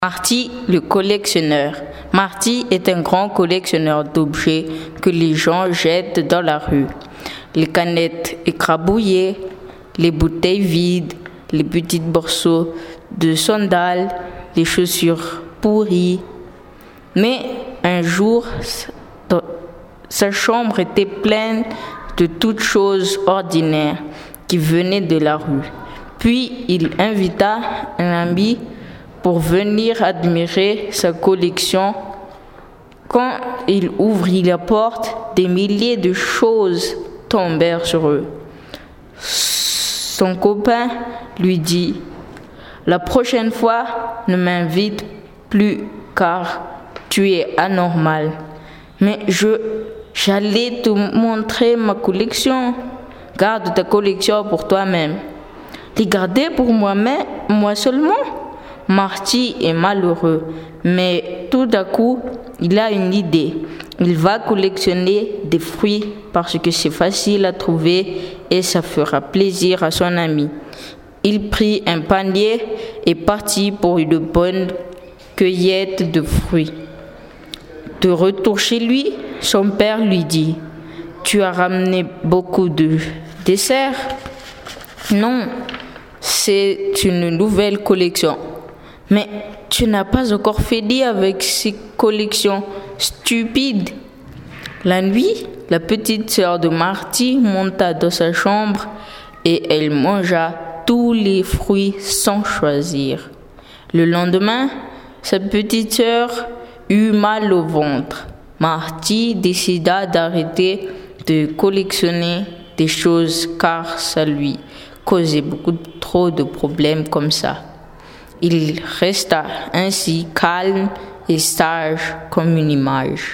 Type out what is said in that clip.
Marty, le collectionneur. Marty est un grand collectionneur d'objets que les gens jettent dans la rue. Les canettes écrabouillées, les bouteilles vides, les petits morceaux de sandales, les chaussures pourries. Mais un jour, sa chambre était pleine de toutes choses ordinaires qui venaient de la rue. Puis il invita un ami pour venir admirer sa collection. Quand il ouvrit la porte, des milliers de choses tombèrent sur eux. Son copain lui dit « La prochaine fois, ne m'invite plus car tu es anormal. » « Mais j'allais te montrer ma collection. Garde ta collection pour toi-même. » « Les garder pour moi seulement ? » Marty est malheureux, mais tout à coup, il a une idée. Il va collectionner des fruits parce que c'est facile à trouver et ça fera plaisir à son ami. Il prit un panier et partit pour une bonne cueillette de fruits. De retour chez lui, son père lui dit « Tu as ramené beaucoup de desserts ? » « Non, c'est une nouvelle collection. » « Mais tu n'as pas encore fini avec ces collections stupides. » La nuit, la petite sœur de Marty monta dans sa chambre et elle mangea tous les fruits sans choisir. Le lendemain, sa petite sœur eut mal au ventre. Marty décida d'arrêter de collectionner des choses car ça lui causait beaucoup trop de problèmes comme ça. Il resta ainsi calme et sage comme une image.